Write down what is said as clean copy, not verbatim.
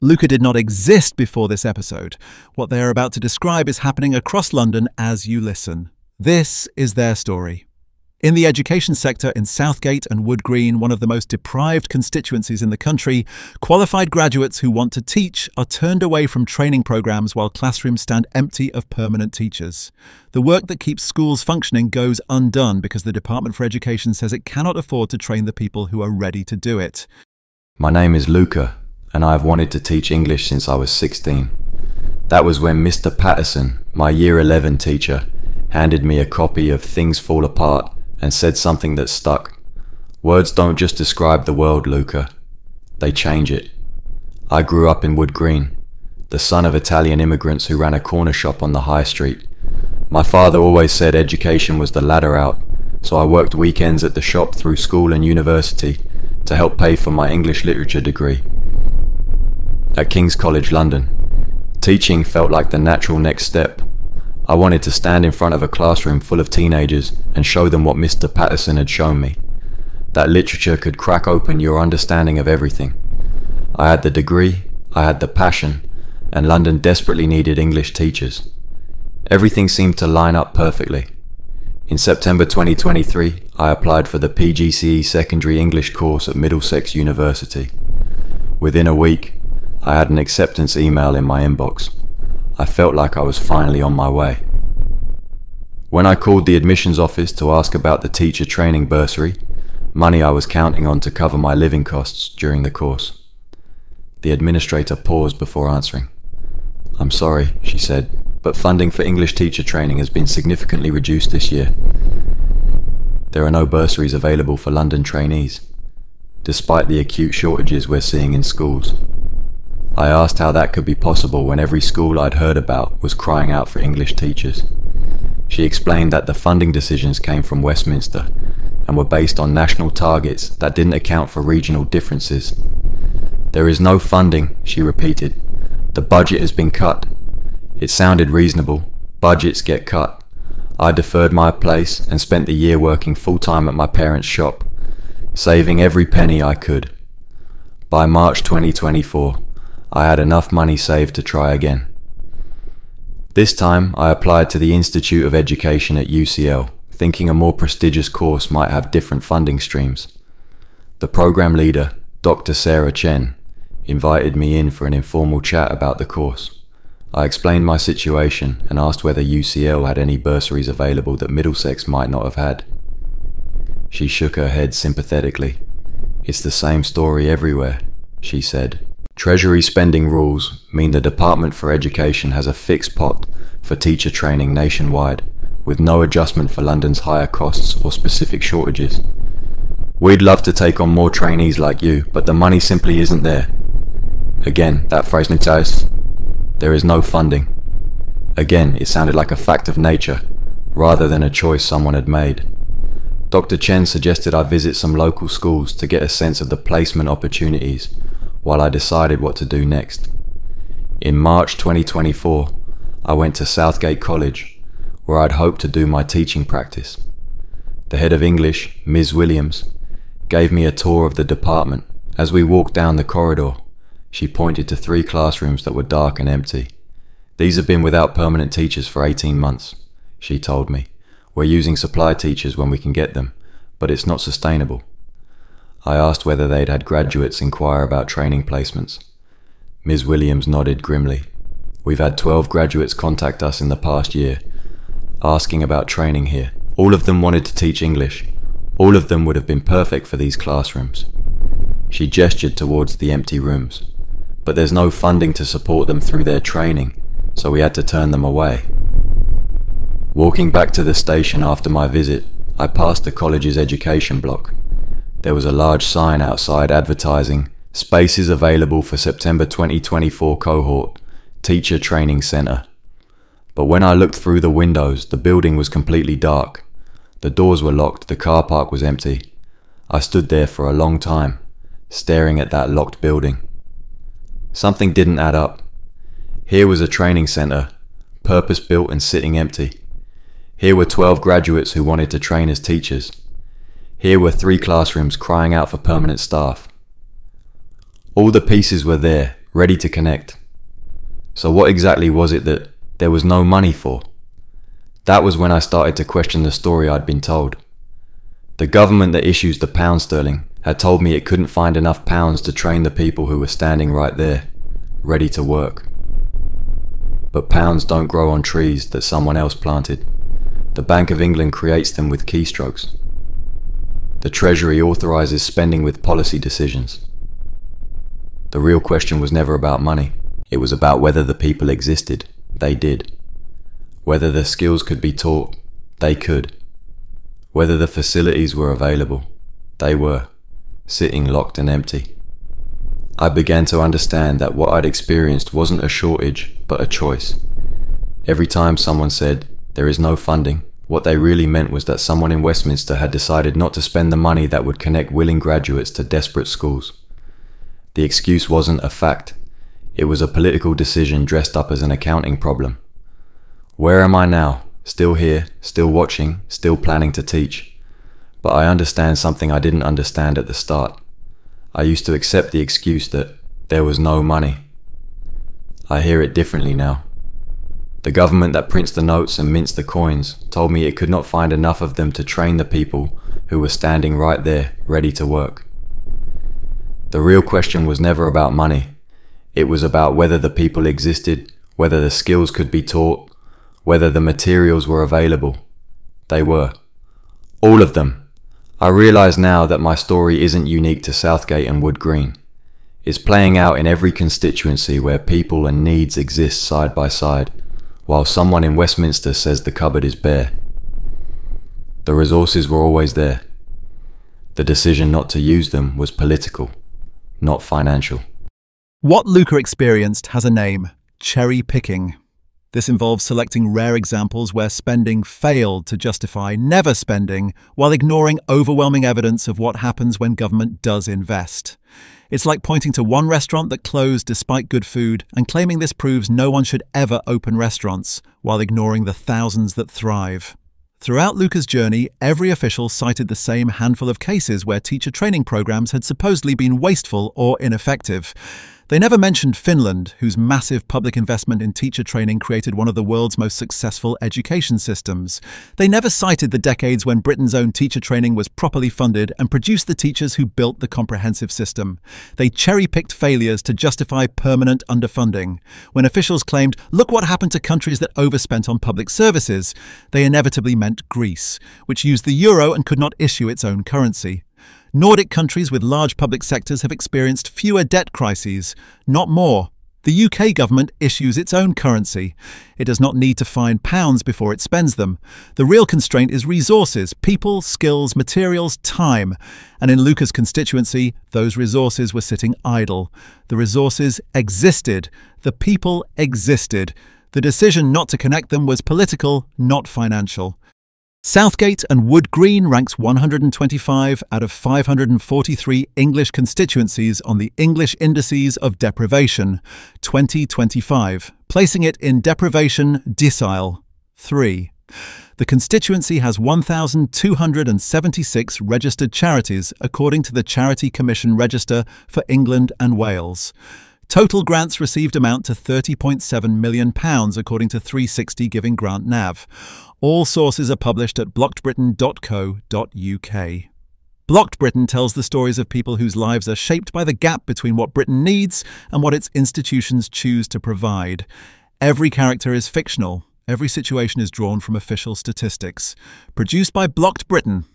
Luca did not exist before this episode. What they are about to describe is happening across London as you listen. This is their story. In the education sector in Southgate and Wood Green, one of the most deprived constituencies in the country, qualified graduates who want to teach are turned away from training programmes while classrooms stand empty of permanent teachers. The work that keeps schools functioning goes undone because the Department for Education says it cannot afford to train the people who are ready to do it. My name is Luca, and I have wanted to teach English since I was 16. That was when Mr. Patterson, my Year 11 teacher, handed me a copy of Things Fall Apart and said something that stuck. Words don't just describe the world, Luca. They change it. I grew up in Wood Green, the son of Italian immigrants who ran a corner shop on the high street. My father always said education was the ladder out, so I worked weekends at the shop through school and university to help pay for my English literature degree. At King's College London, teaching felt like the natural next step. I wanted to stand in front of a classroom full of teenagers and show them what Mr. Patterson had shown me. That literature could crack open your understanding of everything. I had the degree, I had the passion, and London desperately needed English teachers. Everything seemed to line up perfectly. In September 2023, I applied for the PGCE secondary English course at Middlesex University. Within a week, I had an acceptance email in my inbox. I felt like I was finally on my way. When I called the admissions office to ask about the teacher training bursary, money I was counting on to cover my living costs during the course. The administrator paused before answering. "I'm sorry," she said, "but funding for English teacher training has been significantly reduced this year. There are no bursaries available for London trainees, despite the acute shortages we're seeing in schools." I asked how that could be possible when every school I'd heard about was crying out for English teachers. She explained that the funding decisions came from Westminster and were based on national targets that didn't account for regional differences. "There is no funding," she repeated. "The budget has been cut." It sounded reasonable. Budgets get cut. I deferred my place and spent the year working full-time at my parents' shop, saving every penny I could. By March 2024, I had enough money saved to try again. This time, I applied to the Institute of Education at UCL, thinking a more prestigious course might have different funding streams. The program leader, Dr. Sarah Chen, invited me in for an informal chat about the course. I explained my situation and asked whether UCL had any bursaries available that Middlesex might not have had. She shook her head sympathetically. "It's the same story everywhere," she said. "Treasury spending rules mean the Department for Education has a fixed pot for teacher training nationwide, with no adjustment for London's higher costs or specific shortages. We'd love to take on more trainees like you, but the money simply isn't there." Again, that phrase noticed. There is no funding. Again, it sounded like a fact of nature, rather than a choice someone had made. Dr. Chen suggested I visit some local schools to get a sense of the placement opportunities, while I decided what to do next. In March 2024, I went to Southgate College, where I'd hoped to do my teaching practice. The head of English, Ms. Williams, gave me a tour of the department. As we walked down the corridor, she pointed to 3 classrooms that were dark and empty. "These have been without permanent teachers for 18 months, she told me. "We're using supply teachers when we can get them, but it's not sustainable." I asked whether they'd had graduates inquire about training placements. Ms. Williams nodded grimly. "We've had 12 graduates contact us in the past year, asking about training here. All of them wanted to teach English. All of them would have been perfect for these classrooms." She gestured towards the empty rooms. "But there's no funding to support them through their training, so we had to turn them away." Walking back to the station after my visit, I passed the college's education block. There was a large sign outside advertising spaces available for September 2024 cohort, Teacher Training Centre. But when I looked through the windows, the building was completely dark. The doors were locked, the car park was empty. I stood there for a long time, staring at that locked building. Something didn't add up. Here was a training centre, purpose-built and sitting empty. Here were 12 graduates who wanted to train as teachers. Here were 3 classrooms crying out for permanent staff. All the pieces were there, ready to connect. So what exactly was it that there was no money for? That was when I started to question the story I'd been told. The government that issues the pound sterling had told me it couldn't find enough pounds to train the people who were standing right there, ready to work. But pounds don't grow on trees that someone else planted. The Bank of England creates them with keystrokes. The Treasury authorises spending with policy decisions. The real question was never about money. It was about whether the people existed. They did. Whether the skills could be taught. They could. Whether the facilities were available. They were, sitting locked and empty. I began to understand that what I'd experienced wasn't a shortage, but a choice. Every time someone said, "There is no funding," what they really meant was that someone in Westminster had decided not to spend the money that would connect willing graduates to desperate schools. The excuse wasn't a fact. It was a political decision dressed up as an accounting problem. Where am I now? Still here, still watching, still planning to teach. But I understand something I didn't understand at the start. I used to accept the excuse that there was no money. I hear it differently now. The government that prints the notes and mints the coins told me it could not find enough of them to train the people who were standing right there, ready to work. The real question was never about money. It was about whether the people existed, whether the skills could be taught, whether the materials were available. They were. All of them. I realise now that my story isn't unique to Southgate and Wood Green. It's playing out in every constituency where people and needs exist side by side, while someone in Westminster says the cupboard is bare. The resources were always there. The decision not to use them was political, not financial. What Luca experienced has a name: cherry picking. This involves selecting rare examples where spending failed to justify never spending, while ignoring overwhelming evidence of what happens when government does invest. It's like pointing to one restaurant that closed despite good food and claiming this proves no one should ever open restaurants, while ignoring the thousands that thrive. Throughout Luca's journey, every official cited the same handful of cases where teacher training programs had supposedly been wasteful or ineffective. They never mentioned Finland, whose massive public investment in teacher training created one of the world's most successful education systems. They never cited the decades when Britain's own teacher training was properly funded and produced the teachers who built the comprehensive system. They cherry-picked failures to justify permanent underfunding. When officials claimed, "Look what happened to countries that overspent on public services," they inevitably meant Greece, which used the euro and could not issue its own currency. Nordic countries with large public sectors have experienced fewer debt crises, not more. The UK government issues its own currency. It does not need to find pounds before it spends them. The real constraint is resources, people, skills, materials, time. And in Luca's constituency, those resources were sitting idle. The resources existed. The people existed. The decision not to connect them was political, not financial. Southgate and Wood Green ranks 125 out of 543 English constituencies on the English Indices of Deprivation 2025, placing it in Deprivation Decile 3. The constituency has 1,276 registered charities according to the Charity Commission Register for England and Wales. Total grants received amount to £30.7 million according to 360 Giving Grant Nav. All sources are published at blockedbritain.co.uk. Blocked Britain tells the stories of people whose lives are shaped by the gap between what Britain needs and what its institutions choose to provide. Every character is fictional. Every situation is drawn from official statistics. Produced by Blocked Britain.